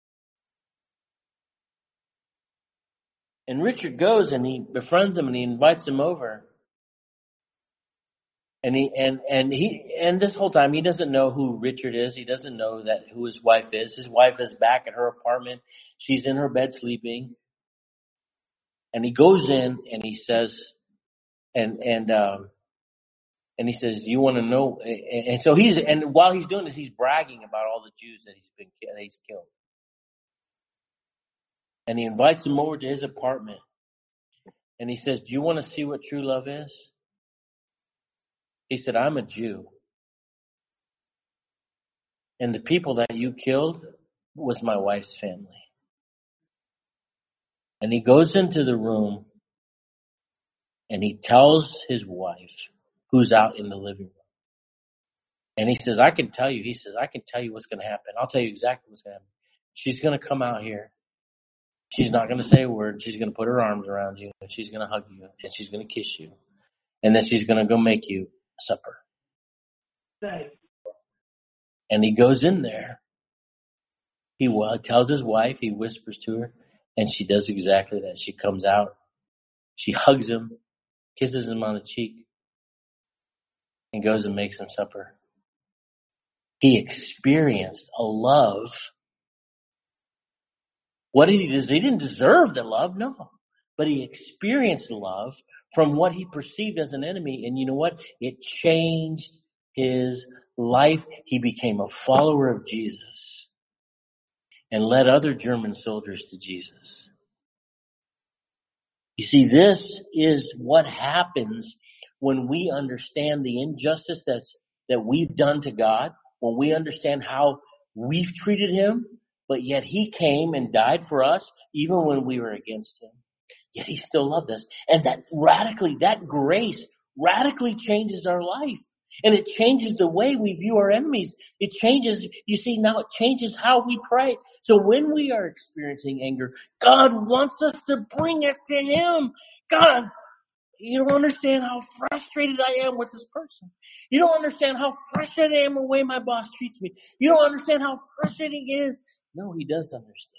And Richard goes and he befriends him and he invites him over. And he, and, and he, and this whole time he doesn't know who Richard is. He doesn't know that who his wife is. His wife is back at her apartment. She's in her bed sleeping. And he goes in and he says, and, and, um, and he says, you want to know? And so he's, and while he's doing this, he's bragging about all the Jews that he's been, that he's killed. And he invites him over to his apartment. And he says, do you want to see what true love is? He said, I'm a Jew. And the people that you killed was my wife's family. And he goes into the room and he tells his wife, who's out in the living room. And he says, I can tell you, he says, I can tell you what's going to happen. I'll tell you exactly what's going to happen. She's going to come out here. She's not going to say a word. She's going to put her arms around you and she's going to hug you and she's going to kiss you. And then she's going to go make you supper. And he goes in there. He tells his wife, he whispers to her, and she does exactly that. She comes out. She hugs him, kisses him on the cheek, and goes and makes him supper. He experienced a love. What did he do? He didn't deserve the love, no. But he experienced love from what he perceived as an enemy. And you know what? It changed his life. He became a follower of Jesus and led other German soldiers to Jesus. You see, this is what happens when we understand the injustice that's, that we've done to God, when we understand how we've treated him, but yet he came and died for us even when we were against him. Yet he still loved us. And that radically, that grace radically changes our life. And it changes the way we view our enemies. It changes, you see, now it changes how we pray. So when we are experiencing anger, God wants us to bring it to him. God, you don't understand how frustrated I am with this person. You don't understand how frustrated I am with the way my boss treats me. You don't understand how frustrating it is. No, he does understand.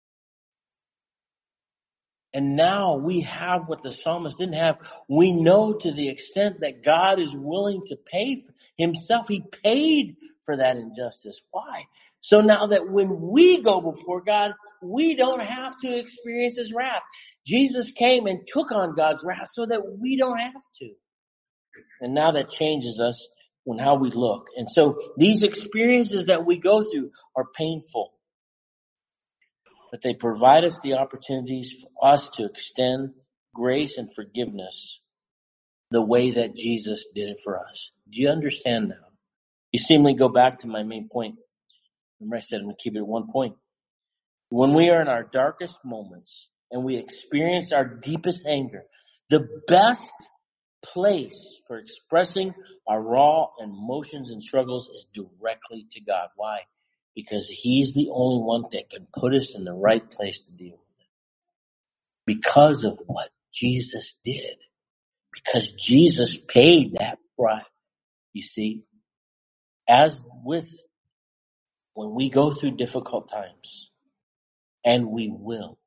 And now we have what the psalmist didn't have. We know to the extent that God is willing to pay for himself. He paid for that injustice. Why? So now that when we go before God, we don't have to experience his wrath. Jesus came and took on God's wrath so that we don't have to. And now that changes us on how we look. And so these experiences that we go through are painful. But they provide us the opportunities for us to extend grace and forgiveness the way that Jesus did it for us. Do you understand now? You see me go back to my main point. Remember I said I'm going to keep it at one point. When we are in our darkest moments, and we experience our deepest anger, the best place for expressing our raw emotions and struggles is directly to God. Why? Because He's the only one that can put us in the right place to deal with it. Because of what Jesus did. Because Jesus paid that price. You see, as with when we go through difficult times, and we will,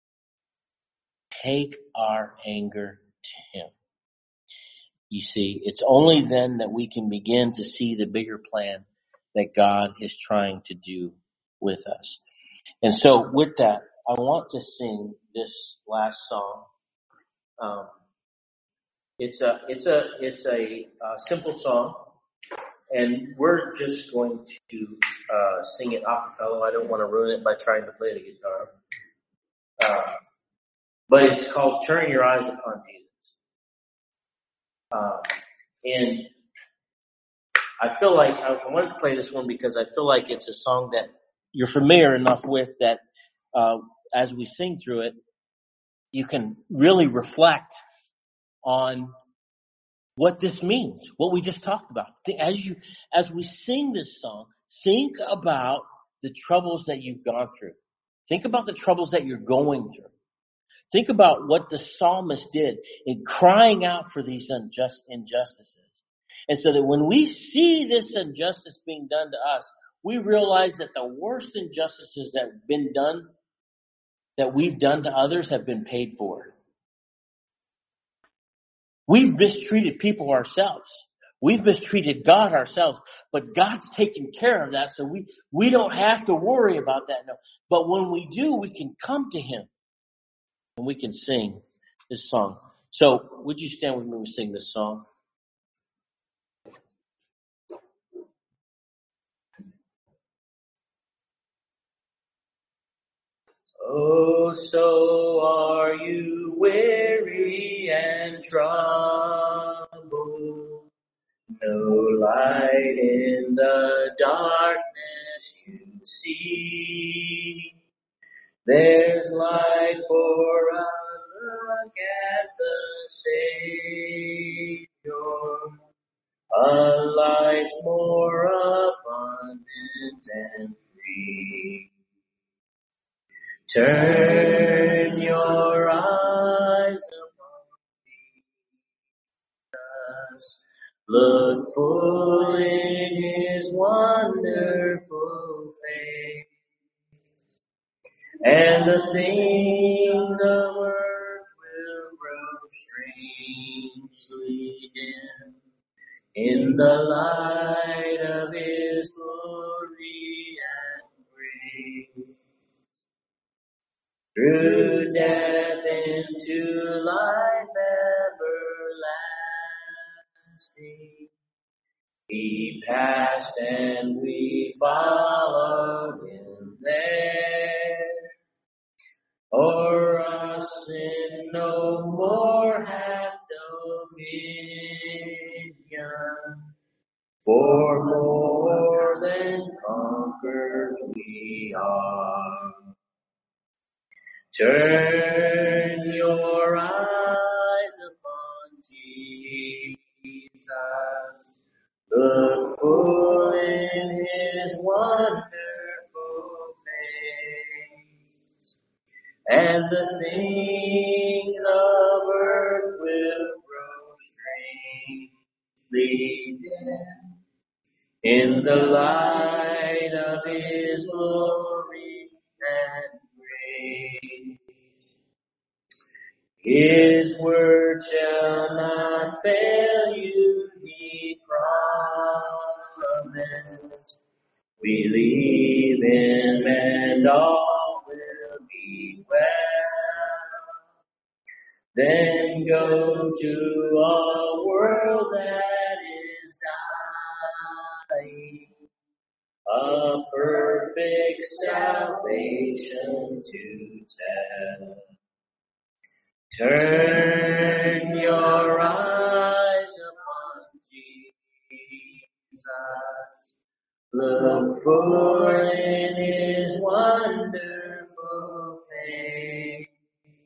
take our anger to Him. You see, it's only then that we can begin to see the bigger plan that God is trying to do with us. And so with that, I want to sing this last song. Um, it's a, it's a, it's a, uh, simple song, and we're just going to, uh, sing it a cappella. I don't want to ruin it by trying to play the guitar. Uh, but it's called Turn Your Eyes Upon Jesus. Uh, and I feel like I want to play this one because I feel like it's a song that you're familiar enough with that, uh, as we sing through it, you can really reflect on what this means, what we just talked about. As you, as we sing this song, think about the troubles that you've gone through. Think about the troubles that you're going through. Think about what the psalmist did in crying out for these unjust injustices. And so that when we see this injustice being done to us, we realize that the worst injustices that have been done, that we've done to others, have been paid for. We've mistreated people ourselves. We've mistreated God ourselves, but God's taken care of that, so we, we don't have to worry about that. No. But when we do, we can come to Him and we can sing this song. So would you stand with me when we sing this song? Oh, so are you weary and troubled? No light in the darkness you see. There's light for a look at the Savior, a life more abundant and free. Turn your eyes upon Jesus. Look full in His wonderful face, and the things of earth will grow strangely dim in the light of His glory and grace. Through death into life everlasting, He passed and we followed Him there. O'er us sin no more hath dominion, for more than conquerors we are. Turn your eyes upon Jesus. Look full in His wonderful face, and the things of earth will grow strangely dim in the light of His glory and grace. His word shall not fail you, He promised. Believe Him and all will be well. Then go to a world that is dying, a perfect salvation to tell. Turn your eyes upon Jesus. Look full in His wonderful face,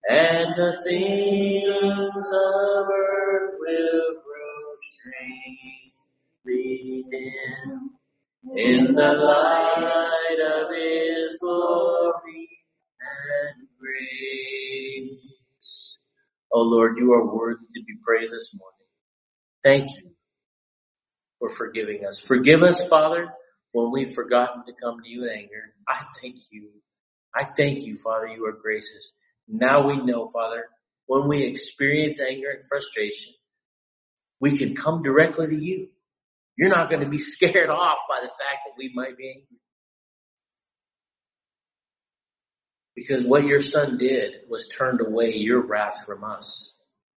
and the things of earth will grow strangely dim in the light of His glory and grace. Oh Lord, you are worthy to be praised this morning. Thank you for forgiving us. Forgive us, Father, when we've forgotten to come to you in anger. I thank you. I thank you, Father, you are gracious. Now we know, Father, when we experience anger and frustration, we can come directly to you. You're not going to be scared off by the fact that we might be angry. Because what your Son did was turned away your wrath from us.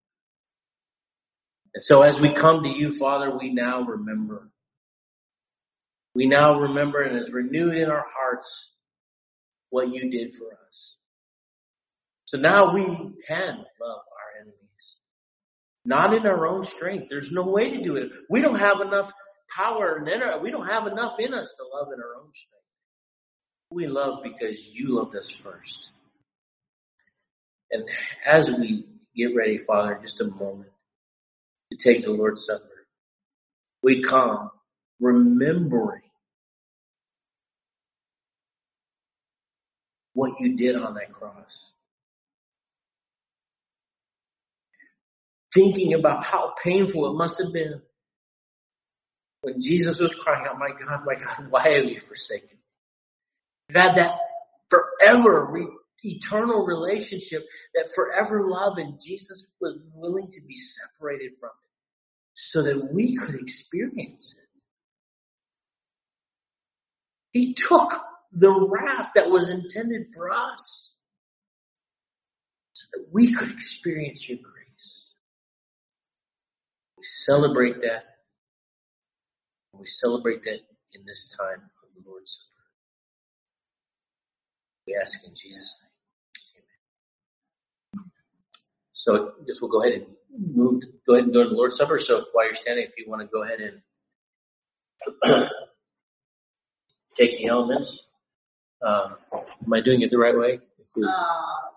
And so as we come to you, Father, we now remember. We now remember, and is renewed in our hearts, what you did for us. So now we can love our enemies. Not in our own strength. There's no way to do it. We don't have enough power, and we don't have enough in us to love in our own strength. We love because you loved us first. And as we get ready, Father, in just a moment to take the Lord's Supper, we come remembering what you did on that cross. Thinking about how painful it must have been when Jesus was crying out, my God, my God, why have you forsaken me? You've had that forever, re- eternal relationship, that forever love, and Jesus was willing to be separated from it so that we could experience it. He took the wrath that was intended for us so that we could experience your grace. We celebrate that. We celebrate that in this time of the Lord's Supper. We ask in Jesus' name. Amen. So I guess we'll go ahead and move, go ahead and go to the Lord's Supper. So while you're standing, if you want to go ahead and take the elements. Um, am I doing it the right way? Uh,